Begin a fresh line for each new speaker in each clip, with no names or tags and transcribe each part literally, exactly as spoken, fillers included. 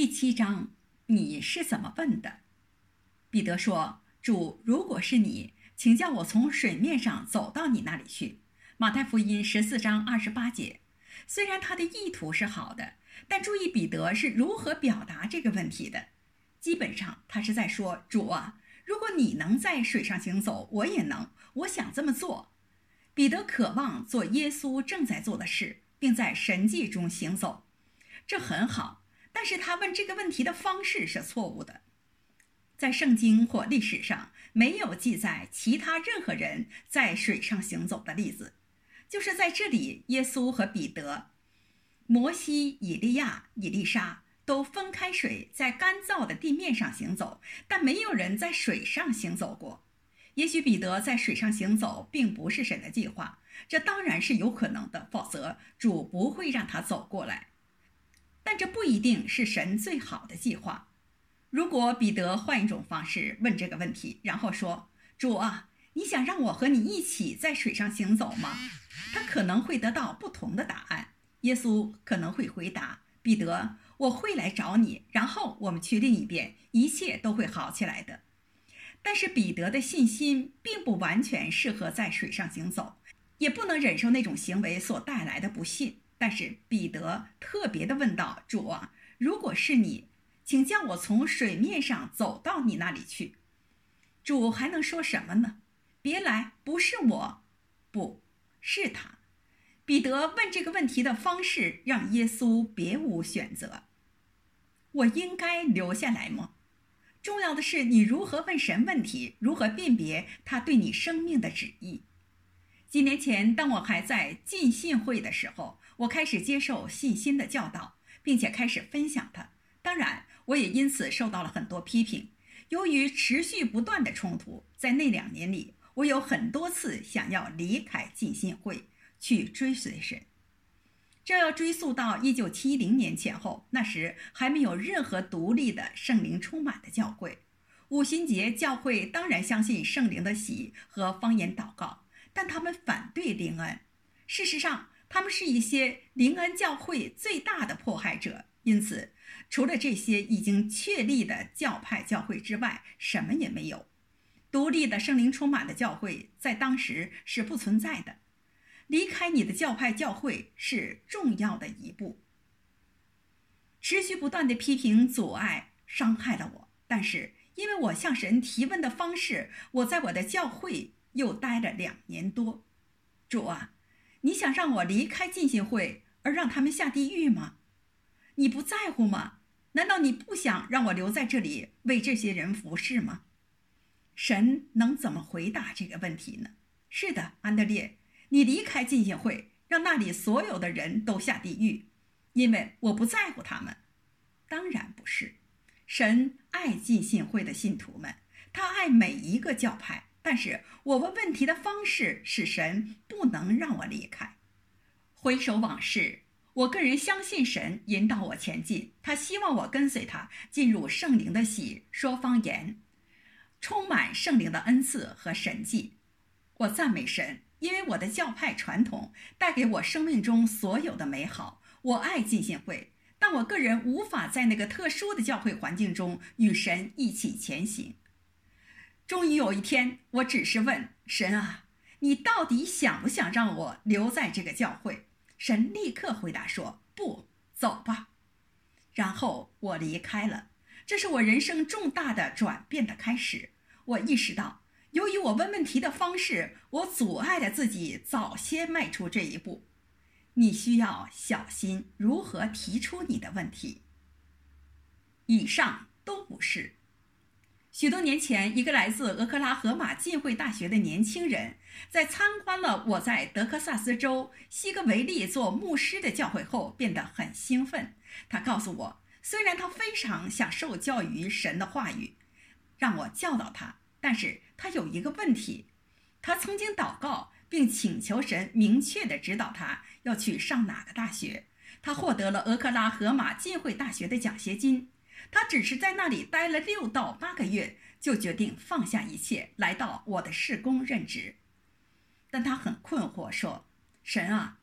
第七章，你是怎么问的？彼得说：主，如果是你，请叫我从水面上走到你那里去。马太福音十四章二十八节。虽然他的意图是好的，但注意彼得是如何表达这个问题的。基本上他是在说：主啊，如果你能在水上行走，我也能，我想这么做。彼得渴望做耶稣正在做的事，并在神迹中行走，这很好，但是他问这个问题的方式是错误的。在圣经或历史上没有记载其他任何人在水上行走的例子，就是在这里，耶稣和彼得、摩西、以利亚、以利沙都分开水，在干燥的地面上行走，但没有人在水上行走过。也许彼得在水上行走并不是神的计划，这当然是有可能的，否则主不会让他走过来。但这不一定是神最好的计划。如果彼得换一种方式问这个问题，然后说：主啊，你想让我和你一起在水上行走吗？他可能会得到不同的答案。耶稣可能会回答：彼得，我会来找你，然后我们去另一边，一切都会好起来的。但是彼得的信心并不完全适合在水上行走，也不能忍受那种行为所带来的不信。但是彼得特别地问道：主啊，如果是你，请叫我从水面上走到你那里去。主还能说什么呢？别来，不是我，不是他。彼得问这个问题的方式让耶稣别无选择。我应该留下来吗？重要的是你如何问神问题，如何辨别他对你生命的旨意。几年前，当我还在浸信会的时候，我开始接受信心的教导，并且开始分享它。当然，我也因此受到了很多批评。由于持续不断的冲突，在那两年里，我有很多次想要离开浸信会，去追随神。这要追溯到一九七零年前后，那时还没有任何独立的圣灵充满的教会。五旬节教会当然相信圣灵的洗和方言祷告，但他们反对灵恩。事实上，他们是一些灵恩教会最大的迫害者。因此，除了这些已经确立的教派教会之外，什么也没有。独立的圣灵充满的教会在当时是不存在的。离开你的教派教会是重要的一步。持续不断的批评阻碍伤害了我，但是因为我向神提问的方式，我在我的教会又待了两年多。主啊，你想让我离开浸信会而让他们下地狱吗？你不在乎吗？难道你不想让我留在这里为这些人服侍吗？神能怎么回答这个问题呢？是的，安德烈，你离开浸信会，让那里所有的人都下地狱，因为我不在乎他们。当然不是。神爱浸信会的信徒们，他爱每一个教派，但是我问问题的方式使神不能让我离开。回首往事，我个人相信神引导我前进，他希望我跟随他进入圣灵的洗，说方言，充满圣灵的恩赐和神迹。我赞美神，因为我的教派传统带给我生命中所有的美好。我爱浸信会，但我个人无法在那个特殊的教会环境中与神一起前行。终于有一天，我只是问神啊，你到底想不想让我留在这个教会？神立刻回答说：不，走吧。然后我离开了。这是我人生重大的转变的开始。我意识到，由于我问问题的方式，我阻碍了自己早些迈出这一步。你需要小心如何提出你的问题。以上都不是。许多年前，一个来自俄克拉荷马浸会大学的年轻人，在参观了我在德克萨斯州西格维利做牧师的教会后，变得很兴奋。他告诉我，虽然他非常想受教于神的话语，让我教导他，但是他有一个问题。他曾经祷告并请求神明确地指导他要去上哪个大学。他获得了俄克拉荷马浸会大学的奖学金。他只是在那里待了六到八个月，就决定放下一切，来到我的事工任职。但他很困惑，说：神啊，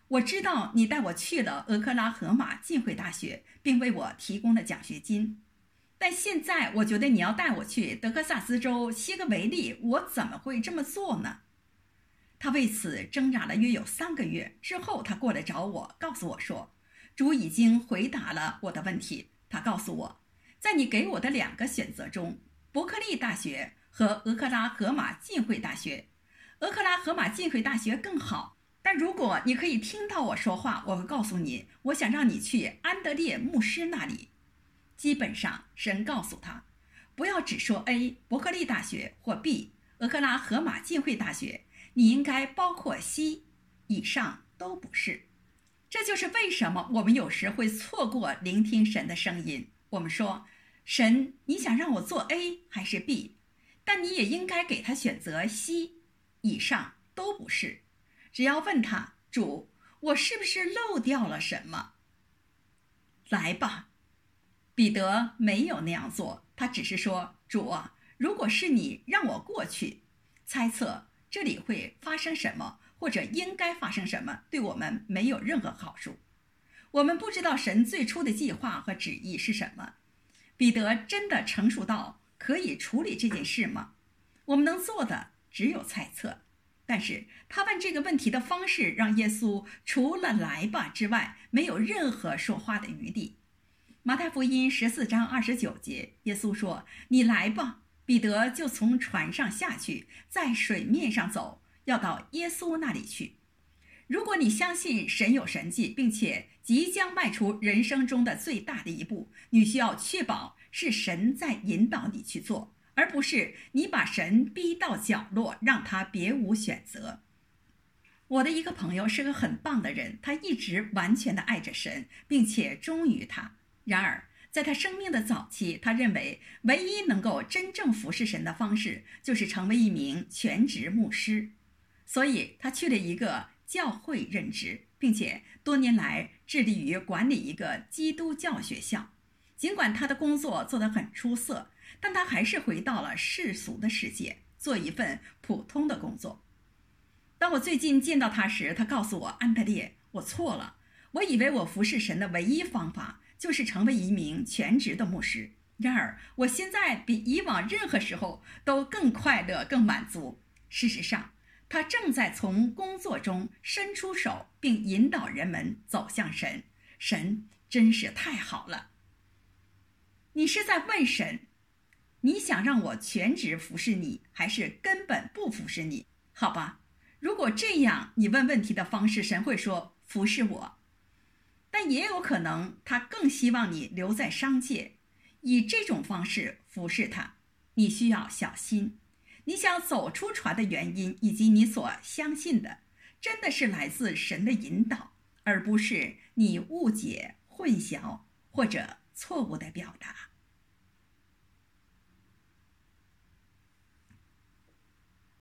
我知道你带我去了俄克拉荷马浸会大学，并为我提供了奖学金。但现在我觉得你要带我去德克萨斯州西格维利，我怎么会这么做呢？他为此挣扎了约有三个月之后，他过来找我，告诉我说，主已经回答了我的问题。他告诉我，在你给我的两个选择中，伯克利大学和俄克拉荷马浸会大学，俄克拉荷马浸会大学更好。但如果你可以听到我说话，我会告诉你，我想让你去安德烈牧师那里。基本上，神告诉他，不要只说 A 伯克利大学或 B 俄克拉荷马浸会大学，你应该包括 C， 以上都不是。这就是为什么我们有时会错过聆听神的声音。我们说，神，你想让我做 A 还是 B？ 但你也应该给他选择 C， 以上都不是。只要问他，主，我是不是漏掉了什么？来吧。彼得没有那样做，他只是说，主啊，如果是你让我过去，猜测这里会发生什么，或者应该发生什么，对我们没有任何好处。我们不知道神最初的计划和旨意是什么。彼得真的成熟到可以处理这件事吗？我们能做的只有猜测。但是他问这个问题的方式，让耶稣除了来吧之外，没有任何说话的余地。马太福音十四章二十九节，耶稣说，你来吧。彼得就从船上下去，在水面上走，要到耶稣那里去。如果你相信神有神迹，并且即将迈出人生中的最大的一步，你需要确保是神在引导你去做，而不是你把神逼到角落，让他别无选择。我的一个朋友是个很棒的人，他一直完全的爱着神，并且忠于他。然而在他生命的早期，他认为唯一能够真正服侍神的方式就是成为一名全职牧师，所以他去了一个教会任职，并且多年来致力于管理一个基督教学校。尽管他的工作做得很出色，但他还是回到了世俗的世界，做一份普通的工作。当我最近见到他时，他告诉我，安德烈，我错了，我以为我服侍神的唯一方法就是成为一名全职的牧师。然而我现在比以往任何时候都更快乐，更满足。事实上，他正在从工作中伸出手，并引导人们走向神。神真是太好了。你是在问神，你想让我全职服侍你，还是根本不服侍你？好吧，如果这样你问问题的方式，神会说服侍我。但也有可能他更希望你留在商界，以这种方式服侍他。你需要小心，你想走出船的原因以及你所相信的，真的是来自神的引导，而不是你误解、混淆或者错误的表达。